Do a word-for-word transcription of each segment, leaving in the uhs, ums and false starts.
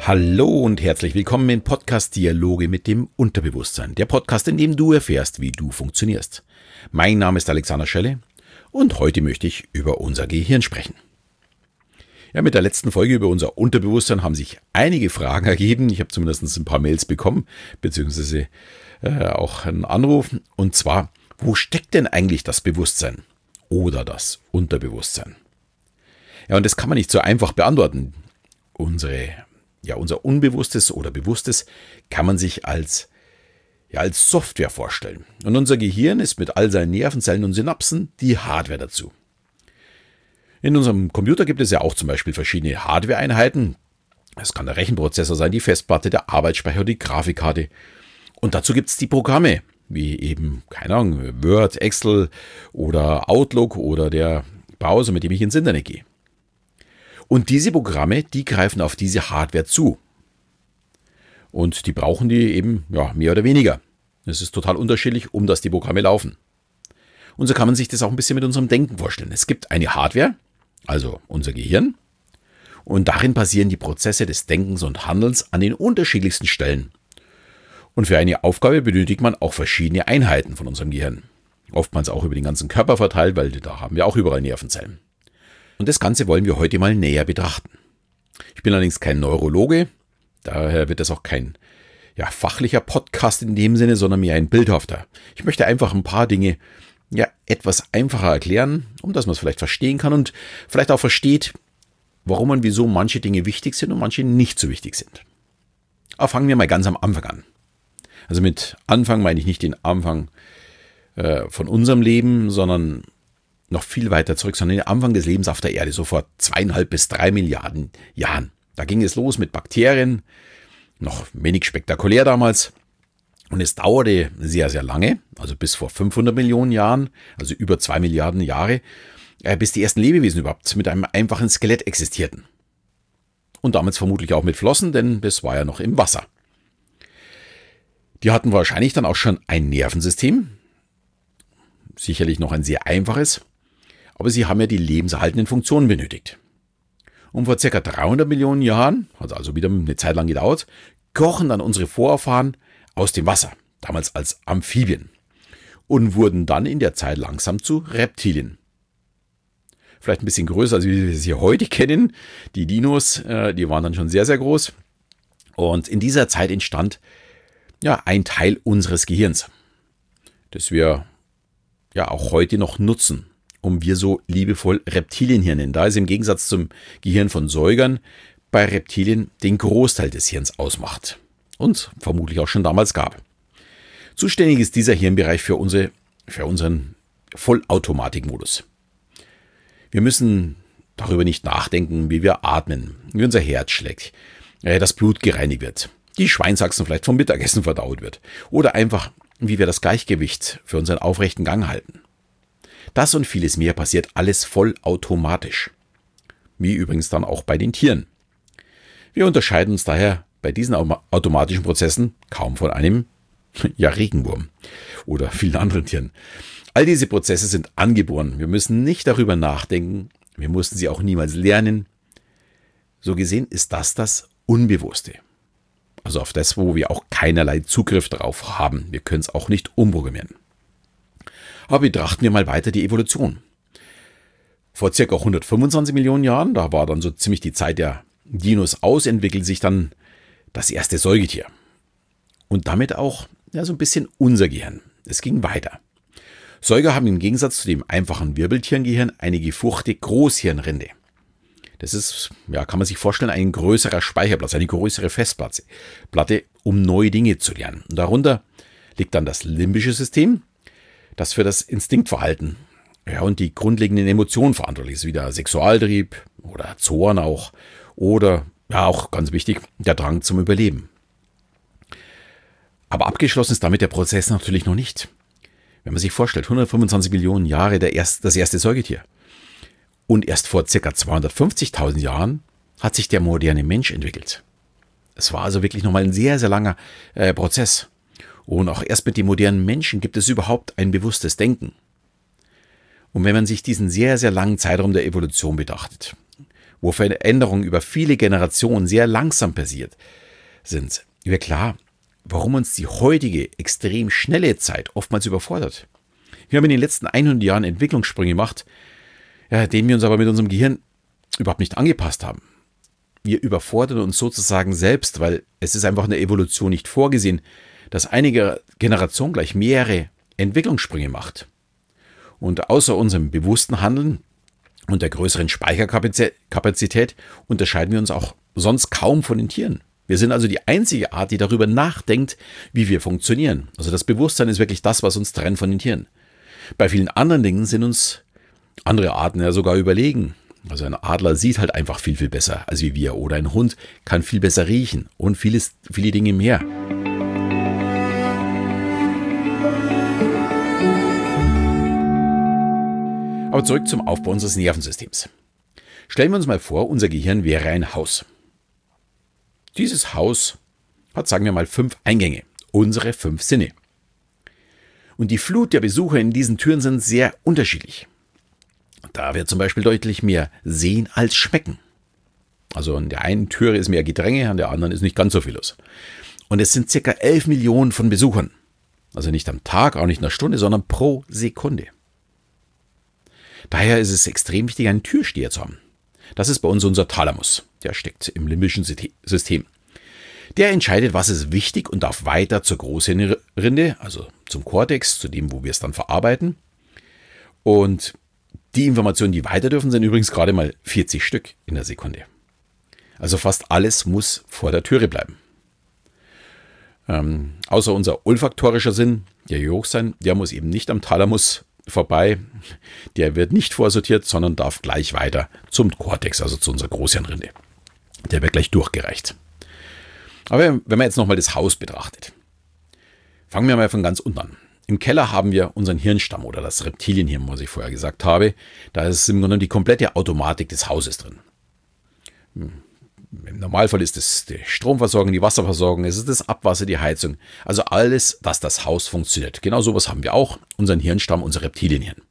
Hallo und herzlich willkommen im Podcast Dialoge mit dem Unterbewusstsein. Der Podcast, in dem du erfährst, wie du funktionierst. Mein Name ist Alexander Schelle und heute möchte ich über unser Gehirn sprechen. Ja, mit der letzten Folge über unser Unterbewusstsein haben sich einige Fragen ergeben. Ich habe zumindest ein paar Mails bekommen, beziehungsweise äh, auch einen Anruf. Und zwar, wo steckt denn eigentlich das Bewusstsein oder das Unterbewusstsein? Ja, und das kann man nicht so einfach beantworten. Unsere Ja, unser Unbewusstes oder Bewusstes kann man sich als, ja, als Software vorstellen. Und unser Gehirn ist mit all seinen Nervenzellen und Synapsen die Hardware dazu. In unserem Computer gibt es ja auch zum Beispiel verschiedene Hardware-Einheiten. Es kann der Rechenprozessor sein, die Festplatte, der Arbeitsspeicher, die Grafikkarte. Und dazu gibt es die Programme, wie eben, keine Ahnung, Word, Excel oder Outlook oder der Browser, mit dem ich ins Internet gehe. Und diese Programme, die greifen auf diese Hardware zu. Und die brauchen die eben ja, mehr oder weniger. Es ist total unterschiedlich, um dass die Programme laufen. Und so kann man sich das auch ein bisschen mit unserem Denken vorstellen. Es gibt eine Hardware, also unser Gehirn, und darin passieren die Prozesse des Denkens und Handelns an den unterschiedlichsten Stellen. Und für eine Aufgabe benötigt man auch verschiedene Einheiten von unserem Gehirn. Oftmals auch über den ganzen Körper verteilt, weil da haben wir auch überall Nervenzellen. Und das Ganze wollen wir heute mal näher betrachten. Ich bin allerdings kein Neurologe, daher wird das auch kein ja, fachlicher Podcast in dem Sinne, sondern mehr ein bildhafter. Ich möchte einfach ein paar Dinge ja, etwas einfacher erklären, um dass man es vielleicht verstehen kann und vielleicht auch versteht, warum und wieso manche Dinge wichtig sind und manche nicht so wichtig sind. Aber fangen wir mal ganz am Anfang an. Also mit Anfang meine ich nicht den Anfang äh, von unserem Leben, sondern noch viel weiter zurück, sondern den Anfang des Lebens auf der Erde, so vor zweieinhalb bis drei Milliarden Jahren. Da ging es los mit Bakterien, noch wenig spektakulär damals. Und es dauerte sehr, sehr lange, also bis vor fünfhundert Millionen Jahren, also über zwei Milliarden Jahre, bis die ersten Lebewesen überhaupt mit einem einfachen Skelett existierten. Und damals vermutlich auch mit Flossen, denn das war ja noch im Wasser. Die hatten wahrscheinlich dann auch schon ein Nervensystem, sicherlich noch ein sehr einfaches, aber sie haben ja die lebenserhaltenden Funktionen benötigt. Und vor ca. dreihundert Millionen Jahren, hat also wieder eine Zeit lang gedauert, kochen dann unsere Vorfahren aus dem Wasser, damals als Amphibien, und wurden dann in der Zeit langsam zu Reptilien. Vielleicht ein bisschen größer, als wir sie heute kennen. Die Dinos, die waren dann schon sehr, sehr groß. Und in dieser Zeit entstand ja ein Teil unseres Gehirns, das wir ja auch heute noch nutzen, um wir so liebevoll Reptilienhirn nennen, da es im Gegensatz zum Gehirn von Säugern bei Reptilien den Großteil des Hirns ausmacht und vermutlich auch schon damals gab. Zuständig ist dieser Hirnbereich für, unsere, für unseren Vollautomatikmodus. Wir müssen darüber nicht nachdenken, wie wir atmen, wie unser Herz schlägt, das Blut gereinigt wird, die Schweinshaxen vielleicht vom Mittagessen verdaut wird oder einfach, wie wir das Gleichgewicht für unseren aufrechten Gang halten. Das und vieles mehr passiert alles vollautomatisch. Wie übrigens dann auch bei den Tieren. Wir unterscheiden uns daher bei diesen automatischen Prozessen kaum von einem ja, Regenwurm oder vielen anderen Tieren. All diese Prozesse sind angeboren. Wir müssen nicht darüber nachdenken. Wir mussten sie auch niemals lernen. So gesehen ist das das Unbewusste. Also auf das, wo wir auch keinerlei Zugriff darauf haben. Wir können es auch nicht umprogrammieren. Aber betrachten wir mal weiter die Evolution. Vor ca. hundertfünfundzwanzig Millionen Jahren, da war dann so ziemlich die Zeit der Dinos aus, entwickelt sich dann das erste Säugetier. Und damit auch ja, so ein bisschen unser Gehirn. Es ging weiter. Säuger haben im Gegensatz zu dem einfachen Wirbeltierengehirn eine gefurchte Großhirnrinde. Das ist, ja, kann man sich vorstellen, ein größerer Speicherplatz, eine größere Festplatte, Platte, um neue Dinge zu lernen. Und darunter liegt dann das limbische System, das für das Instinktverhalten ja, und die grundlegenden Emotionen verantwortlich ist, wie der Sexualtrieb oder Zorn auch oder, ja auch ganz wichtig, der Drang zum Überleben. Aber abgeschlossen ist damit der Prozess natürlich noch nicht. Wenn man sich vorstellt, hundertfünfundzwanzig Millionen Jahre der erst, das erste Säugetier und erst vor ca. zweihundertfünfzigtausend Jahren hat sich der moderne Mensch entwickelt. Es war also wirklich nochmal ein sehr, sehr langer äh, Prozess. Und auch erst mit den modernen Menschen gibt es überhaupt ein bewusstes Denken. Und wenn man sich diesen sehr, sehr langen Zeitraum der Evolution betrachtet wo Veränderungen über viele Generationen sehr langsam passiert sind, wird klar, warum uns die heutige extrem schnelle Zeit oftmals überfordert. Wir haben in den letzten hundert Jahren Entwicklungssprünge gemacht, ja, denen wir uns aber mit unserem Gehirn überhaupt nicht angepasst haben. Wir überfordern uns sozusagen selbst, weil es ist einfach in der Evolution nicht vorgesehen, dass eine Generation gleich mehrere Entwicklungssprünge macht. Und außer unserem bewussten Handeln und der größeren Speicherkapazität unterscheiden wir uns auch sonst kaum von den Tieren. Wir sind also die einzige Art, die darüber nachdenkt, wie wir funktionieren. Also das Bewusstsein ist wirklich das, was uns trennt von den Tieren. Bei vielen anderen Dingen sind uns andere Arten ja sogar überlegen. Also ein Adler sieht halt einfach viel, viel besser als wie wir. Oder ein Hund kann viel besser riechen und vieles, viele Dinge mehr. Aber zurück zum Aufbau unseres Nervensystems. Stellen wir uns mal vor, unser Gehirn wäre ein Haus. Dieses Haus hat, sagen wir mal, fünf Eingänge, unsere fünf Sinne. Und die Flut der Besucher in diesen Türen sind sehr unterschiedlich. Da wird zum Beispiel deutlich mehr sehen als schmecken. Also an der einen Türe ist mehr Gedränge, an der anderen ist nicht ganz so viel los. Und es sind circa elf Millionen von Besuchern. Also nicht am Tag, auch nicht in einer Stunde, sondern pro Sekunde. Daher ist es extrem wichtig, einen Türsteher zu haben. Das ist bei uns unser Thalamus. Der steckt im limbischen System. Der entscheidet, was ist wichtig und darf weiter zur Großhirnrinde, also zum Kortex, zu dem, wo wir es dann verarbeiten. Und die Informationen, die weiter dürfen, sind übrigens gerade mal vierzig Stück in der Sekunde. Also fast alles muss vor der Türe bleiben. Ähm, außer unser olfaktorischer Sinn, der Geruchssinn, der muss eben nicht am Thalamus vorbei. Der wird nicht vorsortiert, sondern darf gleich weiter zum Kortex, also zu unserer Großhirnrinde. Der wird gleich durchgereicht. Aber wenn man jetzt nochmal das Haus betrachtet, fangen wir mal von ganz unten an. Im Keller haben wir unseren Hirnstamm oder das Reptilienhirn, was ich vorher gesagt habe. Da ist im Grunde die komplette Automatik des Hauses drin. Im Normalfall ist es die Stromversorgung, die Wasserversorgung, es ist das Abwasser, die Heizung. Also alles, dass das Haus funktioniert. Genau sowas haben wir auch, unseren Hirnstamm, unser Reptilienhirn.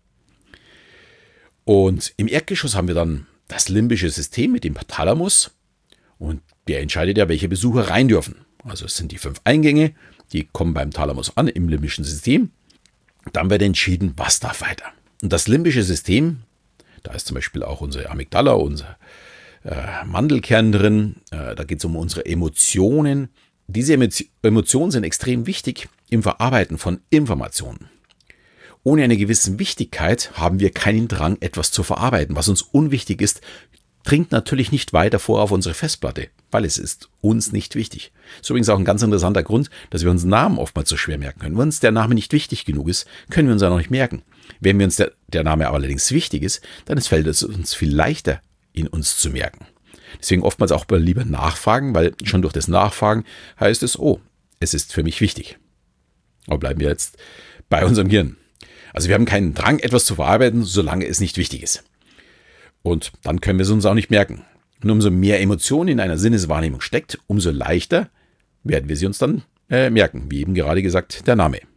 Und im Erdgeschoss haben wir dann das limbische System mit dem Thalamus. Und der entscheidet ja, welche Besucher rein dürfen. Also es sind die fünf Eingänge, die kommen beim Thalamus an, im limbischen System. Dann wird entschieden, was darf weiter. Und das limbische System, da ist zum Beispiel auch unsere Amygdala, unser äh, Mandelkern drin. Äh, da geht es um unsere Emotionen. Diese Emotionen sind extrem wichtig im Verarbeiten von Informationen. Ohne eine gewisse Wichtigkeit haben wir keinen Drang, etwas zu verarbeiten. Was uns unwichtig ist, dringt natürlich nicht weiter vor auf unsere Festplatte, weil es ist uns nicht wichtig. Das ist übrigens auch ein ganz interessanter Grund, dass wir uns Namen oftmals so schwer merken können. Wenn uns der Name nicht wichtig genug ist, können wir uns ja noch nicht merken. Wenn wir uns der, der Name aber allerdings wichtig ist, dann fällt es uns viel leichter, ihn uns zu merken. Deswegen oftmals auch lieber nachfragen, weil schon durch das Nachfragen heißt es, oh, es ist für mich wichtig. Aber bleiben wir jetzt bei unserem Gehirn. Also wir haben keinen Drang, etwas zu verarbeiten, solange es nicht wichtig ist. Und dann können wir es uns auch nicht merken. Und umso mehr Emotionen in einer Sinneswahrnehmung steckt, umso leichter werden wir sie uns dann äh, merken, wie eben gerade gesagt, der Name.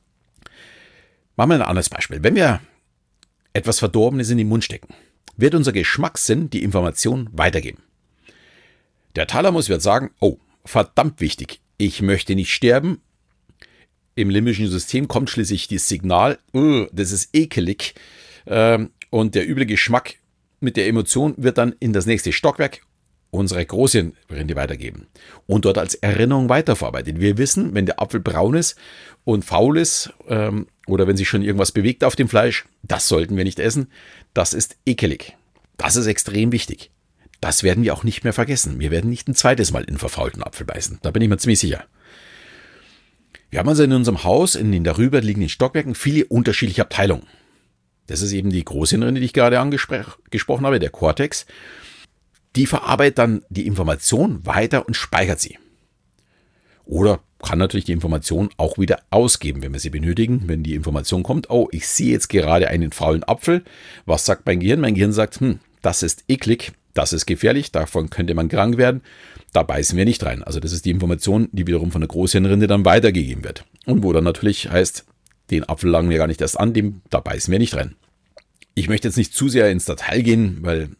Machen wir ein anderes Beispiel. Wenn wir etwas Verdorbenes in den Mund stecken, wird unser Geschmackssinn die Information weitergeben. Der Thalamus wird sagen, oh, verdammt wichtig, ich möchte nicht sterben. Im limbischen System kommt schließlich das Signal, oh, das ist ekelig, äh, und der üble Geschmack mit der Emotion wird dann in das nächste Stockwerk unsere Großhirnrinde weitergeben und dort als Erinnerung weiterverarbeitet. Wir wissen, wenn der Apfel braun ist und faul ist ähm, oder wenn sich schon irgendwas bewegt auf dem Fleisch, das sollten wir nicht essen. Das ist ekelig. Das ist extrem wichtig. Das werden wir auch nicht mehr vergessen. Wir werden nicht ein zweites Mal in einen verfaulten Apfel beißen. Da bin ich mir ziemlich sicher. Wir haben also in unserem Haus, in den darüber liegenden Stockwerken, viele unterschiedliche Abteilungen. Das ist eben die Großhirnrinde, die ich gerade angesprochen habe, der Kortex. Die verarbeitet dann die Information weiter und speichert sie. Oder kann natürlich die Information auch wieder ausgeben, wenn wir sie benötigen. Wenn die Information kommt, oh, ich sehe jetzt gerade einen faulen Apfel. Was sagt mein Gehirn? Mein Gehirn sagt, hm, das ist eklig, das ist gefährlich, davon könnte man krank werden. Da beißen wir nicht rein. Also das ist die Information, die wiederum von der Großhirnrinde dann weitergegeben wird. Und wo dann natürlich heißt, den Apfel langen wir gar nicht erst an, dem, da beißen wir nicht rein. Ich möchte jetzt nicht zu sehr ins Detail gehen, weil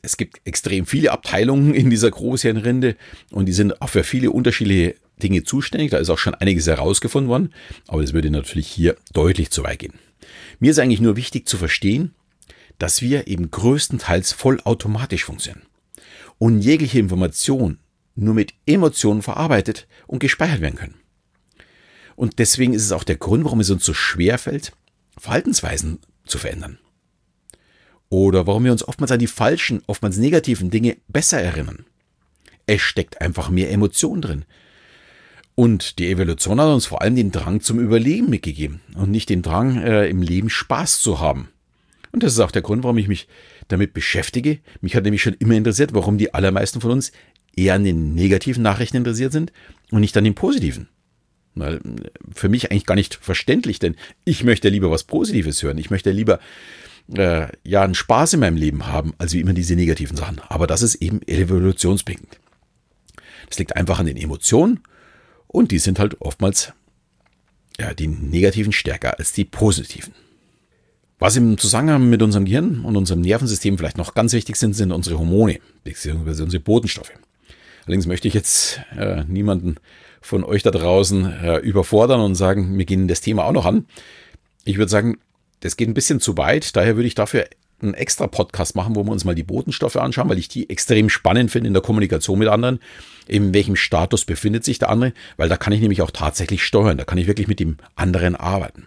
es gibt extrem viele Abteilungen in dieser Großhirnrinde und die sind auch für viele unterschiedliche Dinge zuständig. Da ist auch schon einiges herausgefunden worden, aber das würde natürlich hier deutlich zu weit gehen. Mir ist eigentlich nur wichtig zu verstehen, dass wir eben größtenteils vollautomatisch funktionieren und jegliche Information nur mit Emotionen verarbeitet und gespeichert werden können. Und deswegen ist es auch der Grund, warum es uns so schwer fällt, Verhaltensweisen zu verändern. Oder warum wir uns oftmals an die falschen, oftmals negativen Dinge besser erinnern. Es steckt einfach mehr Emotion drin. Und die Evolution hat uns vor allem den Drang zum Überleben mitgegeben und nicht den Drang, äh, im Leben Spaß zu haben. Und das ist auch der Grund, warum ich mich damit beschäftige. Mich hat nämlich schon immer interessiert, warum die allermeisten von uns eher an den negativen Nachrichten interessiert sind und nicht an den positiven. Weil für mich eigentlich gar nicht verständlich, denn ich möchte lieber was Positives hören. Ich möchte lieber äh, ja einen Spaß in meinem Leben haben, als wie immer diese negativen Sachen. Aber das ist eben evolutionsbedingt. Das liegt einfach an den Emotionen und die sind halt oftmals ja die negativen stärker als die positiven. Was im Zusammenhang mit unserem Gehirn und unserem Nervensystem vielleicht noch ganz wichtig sind, sind unsere Hormone, beziehungsweise unsere Botenstoffe. Allerdings möchte ich jetzt äh, niemanden von euch da draußen äh, überfordern und sagen, wir gehen das Thema auch noch an. Ich würde sagen, das geht ein bisschen zu weit. Daher würde ich dafür einen extra Podcast machen, wo wir uns mal die Botenstoffe anschauen, weil ich die extrem spannend finde in der Kommunikation mit anderen. In welchem Status befindet sich der andere? Weil da kann ich nämlich auch tatsächlich steuern. Da kann ich wirklich mit dem anderen arbeiten.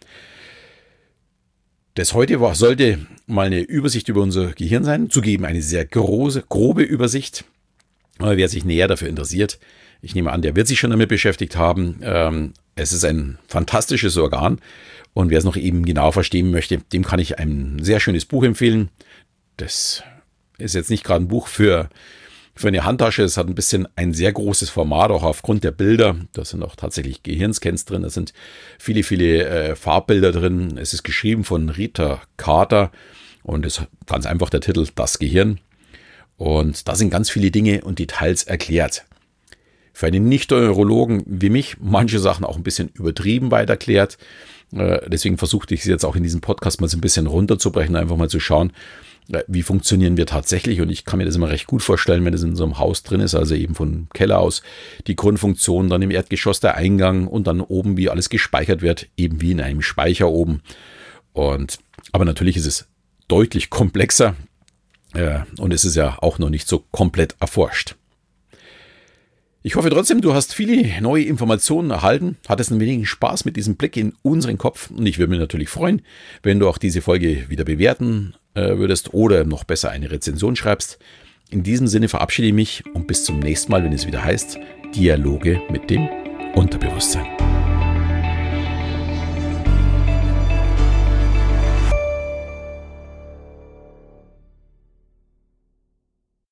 Das heute war, sollte mal eine Übersicht über unser Gehirn sein. Zugeben eine sehr große, grobe Übersicht. Aber wer sich näher dafür interessiert, ich nehme an, der wird sich schon damit beschäftigt haben. Ähm, es ist ein fantastisches Organ. Und wer es noch eben genau verstehen möchte, dem kann ich ein sehr schönes Buch empfehlen. Das ist jetzt nicht gerade ein Buch für, für eine Handtasche. Es hat ein bisschen ein sehr großes Format, auch aufgrund der Bilder. Da sind auch tatsächlich Gehirnscans drin. Da sind viele, viele äh, Farbbilder drin. Es ist geschrieben von Rita Carter. Und es ist ganz einfach der Titel Das Gehirn. Und da sind ganz viele Dinge und Details erklärt. Für einen Nicht-Neurologen wie mich manche Sachen auch ein bisschen übertrieben weit erklärt. Deswegen versuchte ich es jetzt auch in diesem Podcast mal so ein bisschen runterzubrechen, einfach mal zu schauen, wie funktionieren wir tatsächlich. Und ich kann mir das immer recht gut vorstellen, wenn es in so einem Haus drin ist, also eben vom Keller aus die Grundfunktion, dann im Erdgeschoss der Eingang und dann oben, wie alles gespeichert wird, eben wie in einem Speicher oben. Und aber natürlich ist es deutlich komplexer und es ist ja auch noch nicht so komplett erforscht. Ich hoffe trotzdem, du hast viele neue Informationen erhalten, hattest ein wenig Spaß mit diesem Blick in unseren Kopf und ich würde mich natürlich freuen, wenn du auch diese Folge wieder bewerten äh, würdest oder noch besser eine Rezension schreibst. In diesem Sinne verabschiede ich mich und bis zum nächsten Mal, wenn es wieder heißt, Dialoge mit dem Unterbewusstsein.